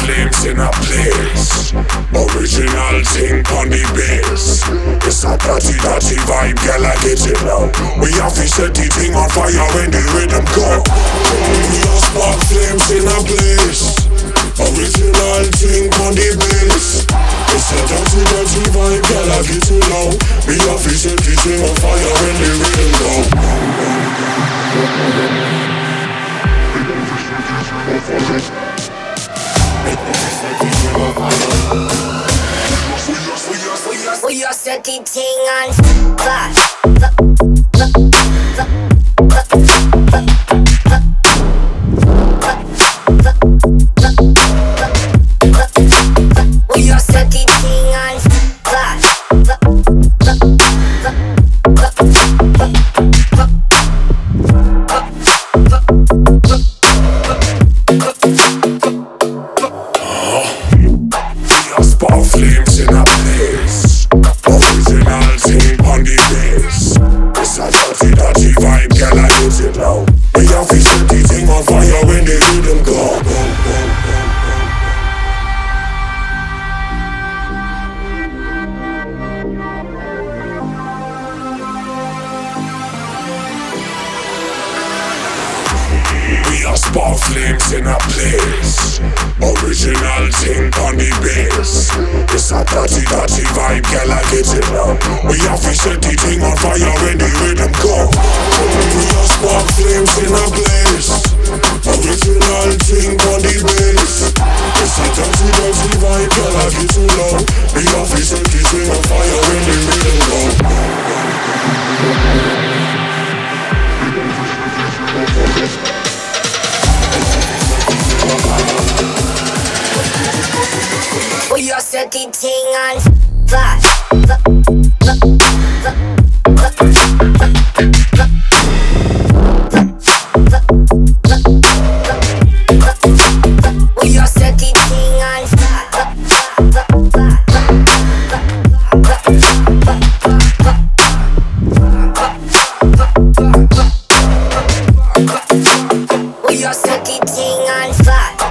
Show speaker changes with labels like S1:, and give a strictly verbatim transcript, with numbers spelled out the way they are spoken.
S1: flames in a place. Original thing on the bass. It's a dirty, dirty vibe, girl, I get it now. We have to set the thing on fire when the rhythm go. We a spark flames in a place. Original thing on the bass. It's a dirty, dirty vibe, girl, I get it now. We have to set the thing on fire when the rhythm go.
S2: We are set the thing on fire. We are set the thing on fire.
S1: Spark flames in a place. Original thing on the bass. It's a dirty, dirty vibe, girl, I get it now. We have to set the thing on fire when the rhythm go. We are spark flames in a place. Original thing on the bass. It's a dirty, dirty vibe, girl, I get it now. We have to set the thing on fire when the rhythm go. We are spark flames in a place. Original thing on the bass. It's a dirty, dirty vibe, girl, I get it now. We have to set the thing on fire when the rhythm go.
S2: We are set the thing on fire. We are set the thing on fire. We are set the thing on fire.